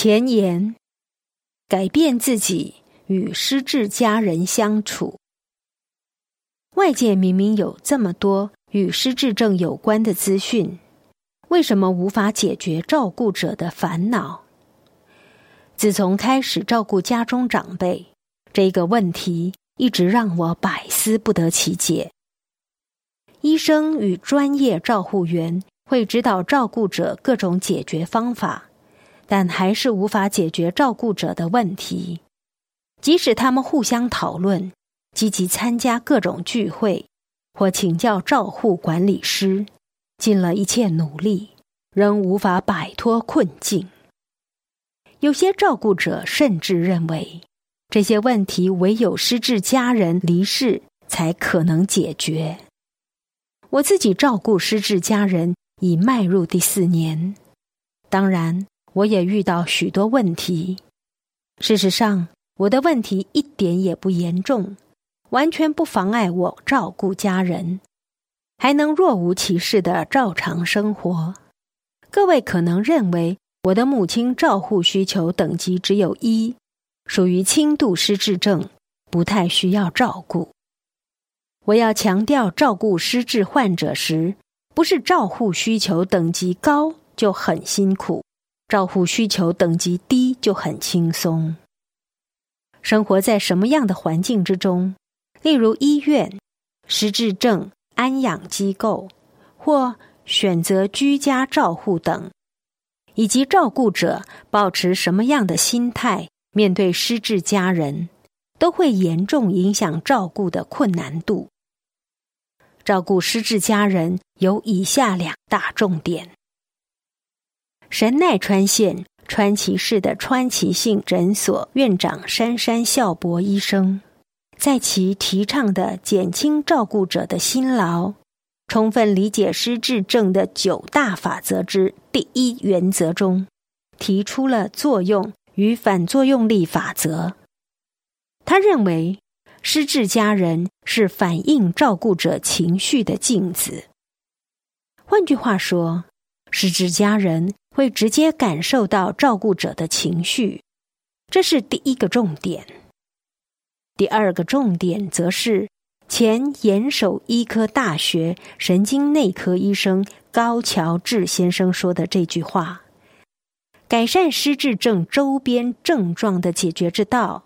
前言：改变自己与失智家人相处。外界明明有这么多与失智症有关的资讯，为什么无法解决照顾者的烦恼？自从开始照顾家中长辈，这个问题一直让我百思不得其解。医生与专业照护员会指导照顾者各种解决方法，但还是无法解决照顾者的问题。即使他们互相讨论，积极参加各种聚会，或请教照护管理师，尽了一切努力，仍无法摆脱困境。有些照顾者甚至认为，这些问题唯有失智家人离世才可能解决。我自己照顾失智家人已迈入第4年，当然我也遇到许多问题。事实上，我的问题一点也不严重，完全不妨碍我照顾家人，还能若无其事地照常生活。各位可能认为我的母亲照护需求等级只有1，属于轻度失智症，不太需要照顾。我要强调，照顾失智患者时，不是照护需求等级高就很辛苦，照护需求等级低就很轻松。生活在什么样的环境之中，例如医院、失智症安养机构，或选择居家照护等，以及照顾者抱持什么样的心态面对失智家人，都会严重影响照顾的困难度。照顾失智家人有以下2大重点。神奈川县川崎市的川崎信诊所院长杉山孝博医生，在其提倡的减轻照顾者的辛劳，充分理解失智症的9大法则之第1原则中，提出了作用与反作用力法则。他认为，失智家人是反映照顾者情绪的镜子。换句话说，失智家人会直接感受到照顾者的情绪，这是第1个重点。第2个重点则是前岩手医科大学神经内科医生高桥智先生说的这句话：改善失智症周边症状的解决之道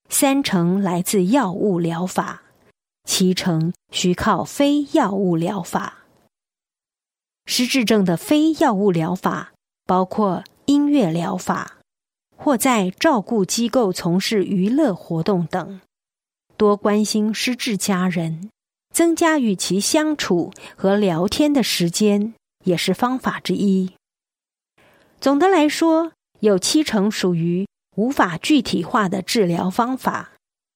，30%来自药物疗法，70%需靠非药物疗法。失智症的非药物疗法包括音乐疗法，或在照顾机构从事娱乐活动等。多关心失智家人，增加与其相处和聊天的时间，也是方法之一。总的来说，有70%属于无法具体化的治疗方法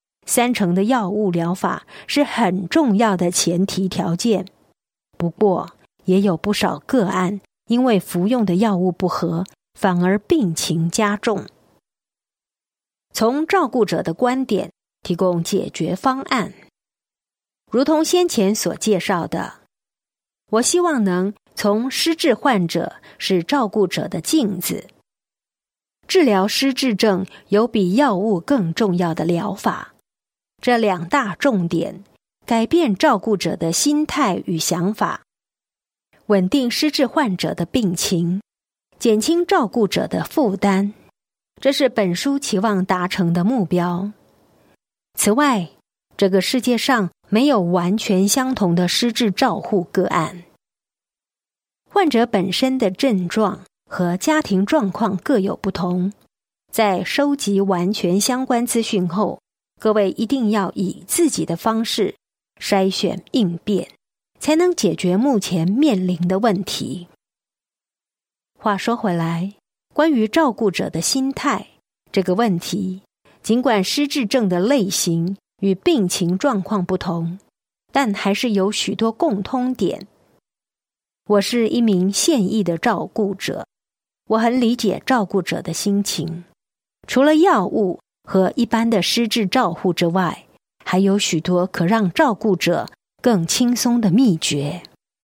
，30%的药物疗法是很重要的前提条件。不过，也有不少个案因为服用的药物不合，反而病情加重。从照顾者的观点提供解决方案。如同先前所介绍的，我希望能从失智患者是照顾者的镜子。治疗失智症有比药物更重要的疗法。这2大重点，改变照顾者的心态与想法，稳定失智患者的病情，减轻照顾者的负担，这是本书期望达成的目标。此外，这个世界上没有完全相同的失智照护个案。患者本身的症状和家庭状况各有不同，在收集完全相关资讯后，各位一定要以自己的方式筛选应变，才能解决目前面临的问题。话说回来，关于照顾者的心态这个问题，尽管失智症的类型与病情状况不同，但还是有许多共通点。我是一名现役的照顾者，我很理解照顾者的心情。除了药物和一般的失智照护之外，还有许多可让照顾者更轻松的秘诀。